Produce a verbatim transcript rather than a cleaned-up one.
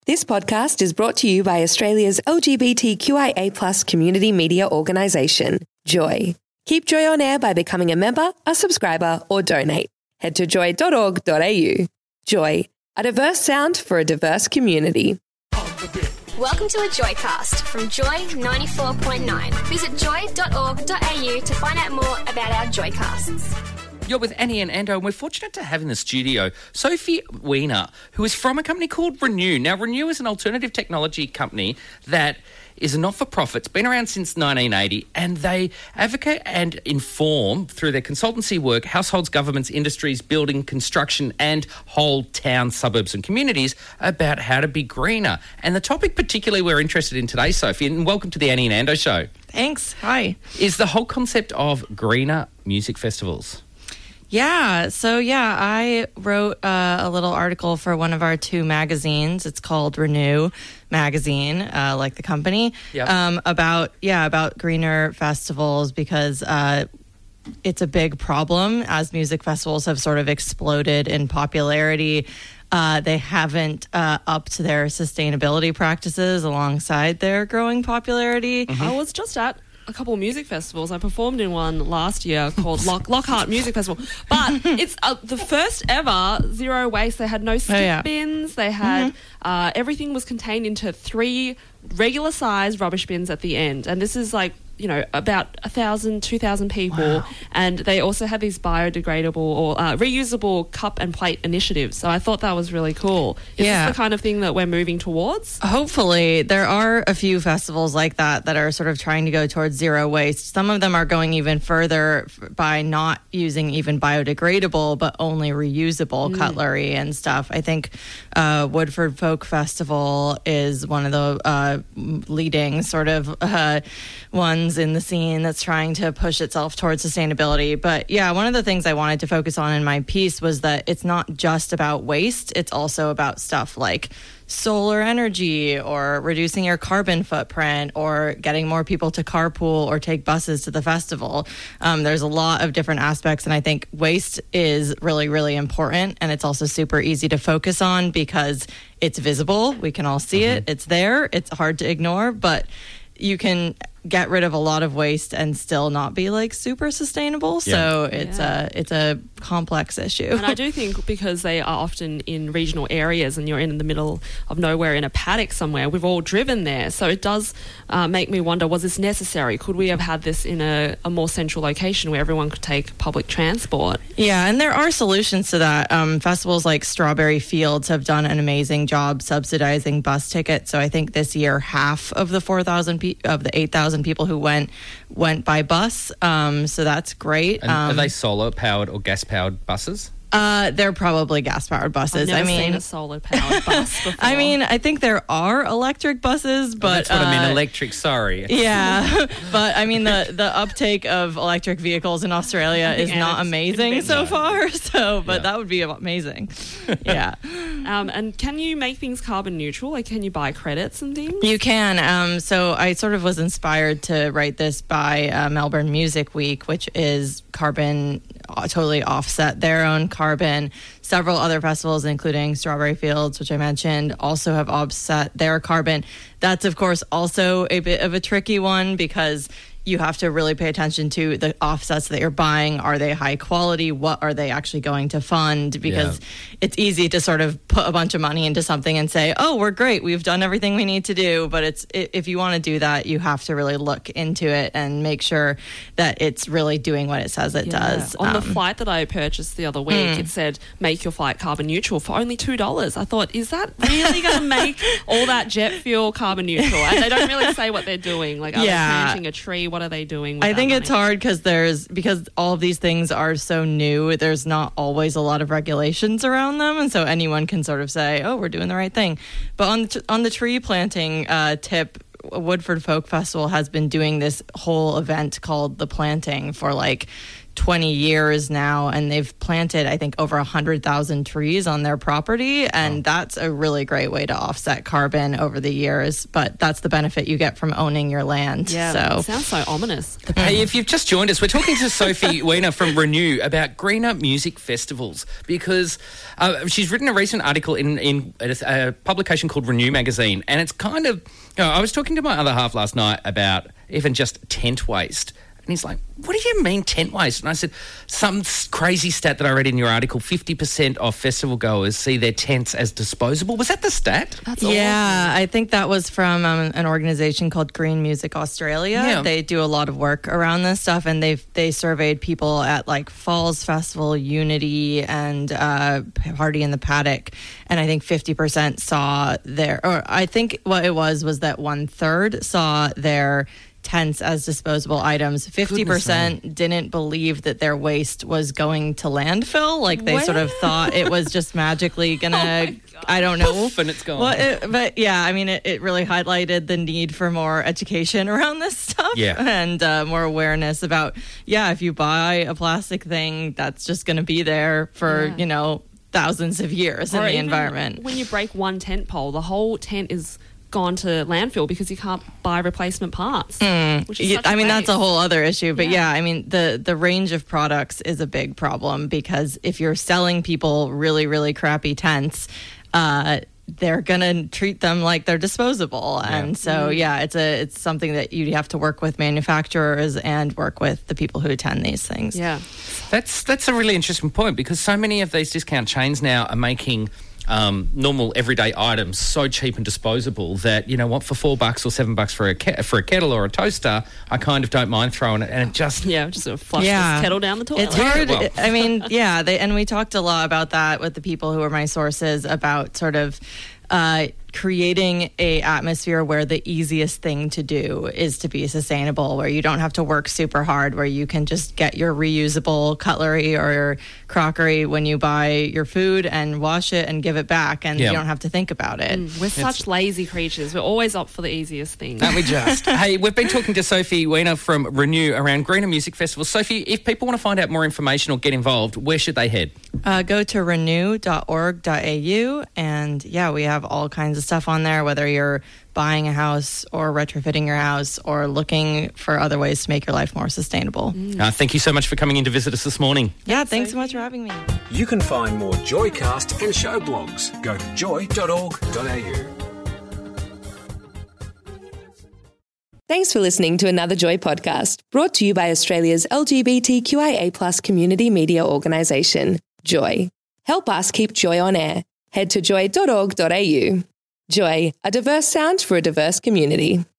This podcast is brought to you by Australia's L G B T Q I A plus community media organisation, Joy. Keep Joy on air by becoming a member, a subscriber, or donate. Head to joy dot org dot a u. Joy, a diverse sound for a diverse community. Welcome to a Joycast from Joy ninety-four point nine. Visit joy dot org dot a u to find out more about our Joycasts. You're with Annie and Ando, and we're fortunate to have in the studio Sophie Weiner, who is from a company called Renew. Now, Renew is an alternative technology company that is a not-for-profit. It's been around since nineteen eighty, and they advocate and inform through their consultancy work households, governments, industries, building, construction, and whole towns, suburbs and communities about how to be greener. And the topic particularly we're interested in today, Sophie, and welcome to the Annie and Ando show. Thanks. Hi. Is the whole concept of greener music festivals. Yeah, so yeah, I wrote uh, a little article for one of our two magazines. It's called Renew Magazine, uh, like the company, yep. um, about, yeah, about greener festivals because uh, it's a big problem as music festivals have sort of exploded in popularity. Uh, they haven't uh, upped their sustainability practices alongside their growing popularity. Mm-hmm. I was just at a couple of music festivals. I performed in one last year called Lock, Lockhart Music Festival. But it's uh, the first ever zero waste. They had no skip oh, yeah. bins. They had mm-hmm. uh, everything was contained into three regular sized rubbish bins at the end. And this is like, you know, about a thousand, two thousand people. Wow. And they also have these biodegradable or uh, reusable cup and plate initiatives. So I thought that was really cool. Is yeah. this the kind of thing that we're moving towards? Hopefully. There are a few festivals like that that are sort of trying to go towards zero waste. Some of them are going even further by not using even biodegradable, but only reusable mm. cutlery and stuff. I think uh, Woodford Folk Festival is one of the uh, leading sort of uh, ones in the scene that's trying to push itself towards sustainability. But yeah, one of the things I wanted to focus on in my piece was that it's not just about waste, it's also about stuff like solar energy or reducing your carbon footprint or getting more people to carpool or take buses to the festival. Um, there's a lot of different aspects, and I think waste is really, really important, and it's also super easy to focus on because it's visible. We can all see mm-hmm. it. It's there. It's hard to ignore, but you can get rid of a lot of waste and still not be like super sustainable. Yeah. So it's Yeah. a it's a complex issue. And I do think because they are often in regional areas and you're in the middle of nowhere in a paddock somewhere, we've all driven there. So it does uh, make me wonder, was this necessary? Could we have had this in a, a more central location where everyone could take public transport? Yeah, and there are solutions to that. Um, festivals like Strawberry Fields have done an amazing job subsidizing bus tickets. So I think this year half of the four thousand pe- of the eight thousand people who went went by bus. Um, so that's great. And um, are they solar powered or gas powered buses? Uh, they're probably gas-powered buses. I've never I mean, seen a solar-powered bus before. I mean, I think there are electric buses, but oh, that's what uh, I mean. Electric. Sorry. Yeah, but I mean the the uptake of electric vehicles in Australia is Yeah, not it's amazing been so no. far. So, but Yeah. that would be amazing. Yeah, Um, and can you make things carbon neutral? Like, can you buy credits and things? you can. Um, so I sort of was inspired to write this by uh, Melbourne Music Week, which is carbon uh, totally offset their own carbon. Several other festivals, including Strawberry Fields, which I mentioned, also have offset their carbon. That's, of course, also a bit of a tricky one because you have to really pay attention to the offsets that you're buying. Are they high quality? What are they actually going to fund? Because Yeah. it's easy to sort of put a bunch of money into something and say, oh, we're great. We've done everything we need to do. But it's if you want to do that, you have to really look into it and make sure that it's really doing what it says it Yeah. does. On the Um, flight that I purchased the other week, Mm. it said, make your flight carbon neutral for only two dollars. I thought, is that really going to make all that jet fuel carbon neutral? And they don't really say what they're doing. Like, are Yeah. they planting a tree? What are they doing with I think that it's money? hard because there's because all of these things are so new. There's not always a lot of regulations around them, and so anyone can sort of say, "Oh, we're doing the right thing." But on the, on the tree planting uh, tip, Woodford Folk Festival has been doing this whole event called The Planting for like twenty years now, and they've planted, I think, over one hundred thousand trees on their property, and oh. that's a really great way to offset carbon over the years, but that's the benefit you get from owning your land. Yeah, so. It sounds so ominous. Hey, if you've just joined us, we're talking to Sophie Weiner from Renew about greener music festivals, because uh, she's written a recent article in, in a, a publication called Renew Magazine, and it's kind of, you know, I was talking to my other half last night about even just tent waste. And he's like, what do you mean tent waste? And I said, some crazy stat that I read in your article, fifty percent of festival goers see their tents as disposable. Was that the stat? That's yeah, awesome. I think that was from um, an organization called Green Music Australia. Yeah. They do a lot of work around this stuff, and they've they surveyed people at like Falls Festival, Unity, and uh, Party in the Paddock. And I think fifty percent saw their, or I think what it was was that one third saw their tents as disposable items. fifty percent didn't believe that their waste was going to landfill. Like they what? sort of thought it was just magically gonna, oh I don't know. Poof, and it's gone. Well, it, but yeah, I mean, it, it really highlighted the need for more education around this stuff. Yeah. And uh, more awareness about, yeah, if you buy a plastic thing, that's just going to be there for, yeah. you know, thousands of years or in the environment. When you break one tent pole, the whole tent is gone to landfill because you can't buy replacement parts. Mm. Which is such I a mean, waste. that's a whole other issue. But yeah. Yeah. yeah, I mean, the, the range of products is a big problem, because if you're selling people really, really crappy tents, uh, they're going to treat them like they're disposable. Yeah. And so, mm. yeah, it's a it's something that you have to work with manufacturers and work with the people who attend these things. Yeah. That's, that's a really interesting point, because so many of these discount chains now are making Um, normal everyday items so cheap and disposable that, you know what, for four bucks or seven bucks for a ke- for a kettle or a toaster, I kind of don't mind throwing it, and it just yeah, just sort of flush yeah. this kettle down the toilet. It's hard. Well. I mean, yeah, they, and we talked a lot about that with the people who are my sources about sort of uh, creating a atmosphere where the easiest thing to do is to be sustainable, where you don't have to work super hard, where you can just get your reusable cutlery or your crockery when you buy your food and wash it and give it back, and yeah. you don't have to think about it. Mm, we're it's, such lazy creatures. We're always up for the easiest thing. Aren't we just? Hey, we've been talking to Sophie Weiner from Renew around greener music festivals. Sophie, if people want to find out more information or get involved, where should they head? Uh, go to renew dot org dot a u, and yeah, we have all kinds of stuff on there, whether you're buying a house or retrofitting your house or looking for other ways to make your life more sustainable. Mm. Uh, thank you so much for coming in to visit us this morning. Yeah, thanks so much for having me. You can find more Joycast and show blogs. Go to joy dot org dot a u. Thanks for listening to another Joy podcast, brought to you by Australia's L G B T Q I A plus community media organisation, Joy. Help us keep Joy on air. Head to joy dot org dot a u. Joy, a diverse sound for a diverse community.